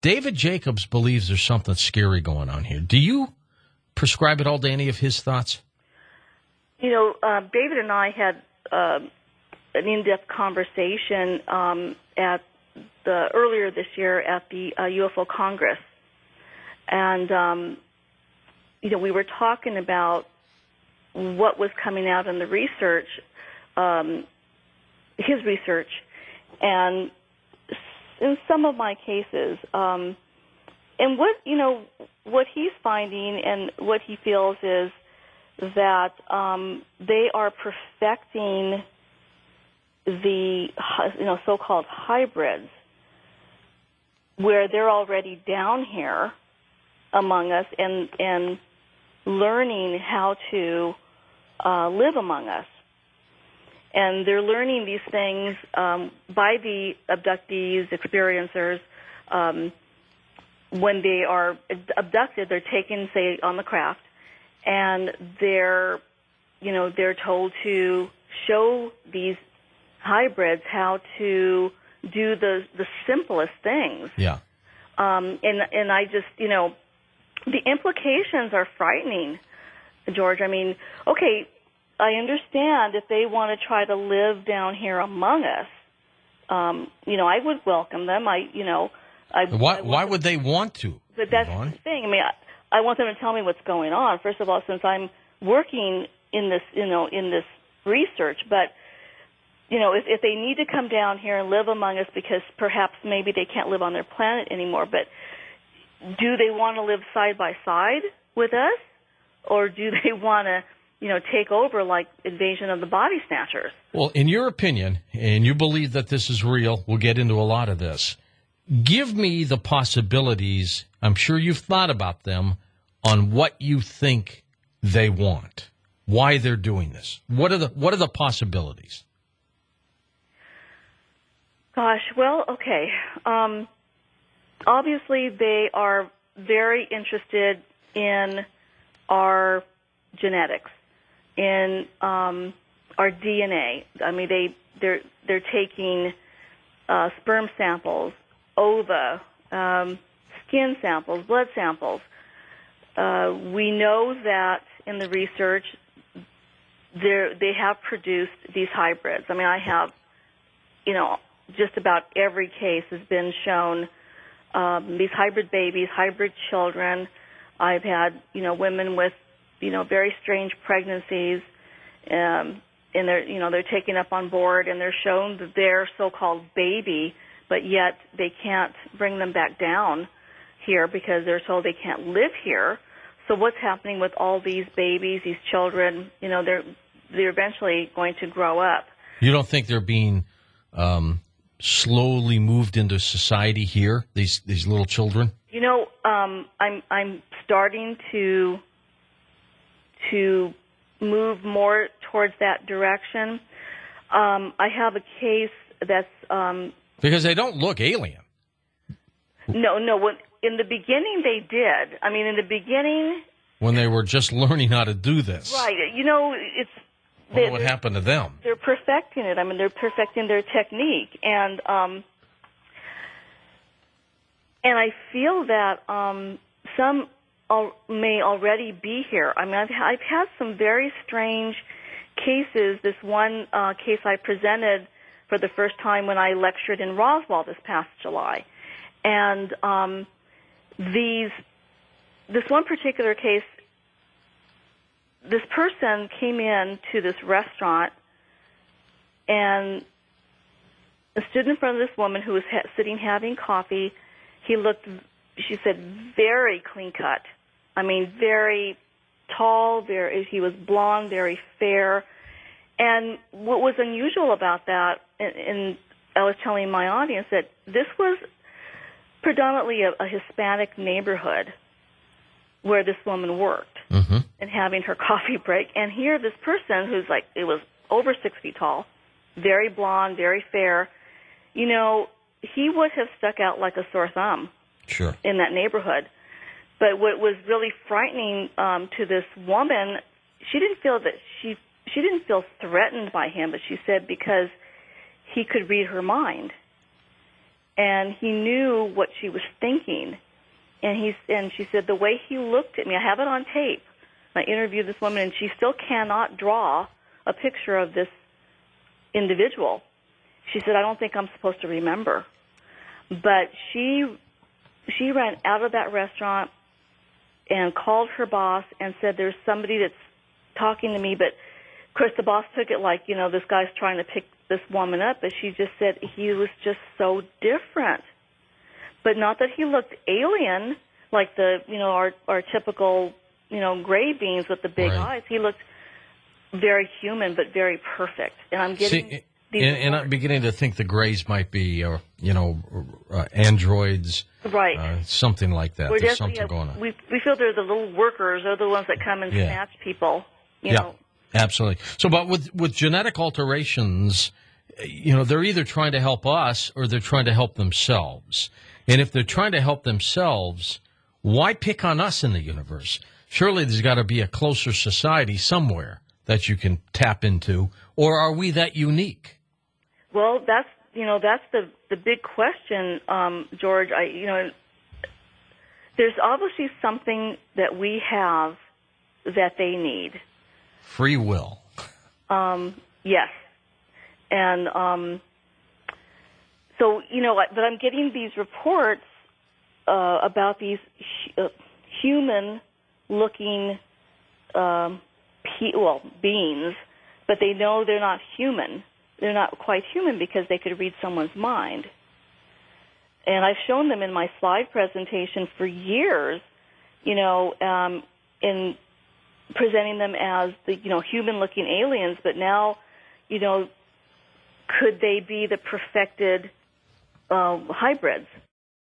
David Jacobs believes there's something scary going on here. Do you prescribe at all to any of his thoughts? David and I had an in-depth conversation earlier this year at the UFO Congress. And, we were talking about what was coming out in the research, his research, and in some of my cases, and what he's finding and what he feels is that they are perfecting the so-called hybrids, where they're already down here among us and learning how to live among us. And they're learning these things by the abductees, experiencers. When they are abducted, they're taken, say, on the craft, and they're told to show these hybrids how to do the simplest things. Yeah. And I just, the implications are frightening, George. I mean, okay, I understand if they want to try to live down here among us, I would welcome them. Why would they want to? But that's the thing. I mean, I want them to tell me what's going on. First of all, since I'm working in this, in this research, but if they need to come down here and live among us because perhaps maybe they can't live on their planet anymore, but do they want to live side by side with us, or do they want to, take over like Invasion of the Body Snatchers? Well, in your opinion, and you believe that this is real, we'll get into a lot of this. Give me the possibilities. I'm sure you've thought about them on what you think they want, why they're doing this. What are the possibilities? Gosh, well, okay. Obviously, they are very interested in our genetics, in our DNA. I mean, they're taking sperm samples, ova, skin samples, blood samples. We know that in the research, they have produced these hybrids. I mean, I have, just about every case has been shown these hybrid babies, hybrid children. I've had, women with, very strange pregnancies, and they're taken up on board and they're shown that they're so-called baby, but yet they can't bring them back down here because they're told they can't live here. So what's happening with all these babies, these children? They're eventually going to grow up. You don't think they're being slowly moved into society here? These little children. I'm starting to move more towards that direction. I have a case that's because they don't look alien. No. In the beginning, they did. I mean, in the beginning, when they were just learning how to do this, right? What happened to them? They're perfecting it. I mean, they're perfecting their technique, and I feel that some may already be here. I mean, I've had some very strange cases. This one case I presented for the first time when I lectured in Roswell this past July, and this one particular case, this person came in to this restaurant and stood in front of this woman who was sitting having coffee. He looked, she said, very clean cut. I mean, very tall, he was blonde, very fair. And what was unusual about that, and I was telling my audience that this was predominantly a Hispanic neighborhood where this woman worked, and having her coffee break. And here this person who's it was over 6 feet tall, very blonde, very fair, he would have stuck out like a sore thumb. Sure. In that neighborhood. But what was really frightening to this woman, she didn't feel threatened by him, but she said because he could read her mind. and he knew what she was thinking. And she said the way he looked at me, I have it on tape. I interviewed this woman, and she still cannot draw a picture of this individual. She said, I don't think I'm supposed to remember. But she ran out of that restaurant and called her boss and said, there's somebody that's talking to me. But, of course, the boss took it like, this guy's trying to pick this woman up. But she just said he was just so different. But not that he looked alien, like our typical, gray beans with the big eyes. He looked very human, but very perfect. And I'm getting and I'm beginning to think the grays might be, androids, right? Something like that. There's something going on. We feel they're the little workers, they're the ones that come and snatch people. You know. Absolutely. So, but with genetic alterations, they're either trying to help us or they're trying to help themselves. And if they're trying to help themselves, why pick on us in the universe? Surely there's got to be a closer society somewhere that you can tap into, or are we that unique? Well, that's the big question, George. There's obviously something that we have that they need. Free will. Yes, and so but I'm getting these reports about these human-looking beings, but they know they're not human. They're not quite human because they could read someone's mind. And I've shown them in my slide presentation for years, in presenting them as the human-looking aliens. But now, could they be the perfected hybrids?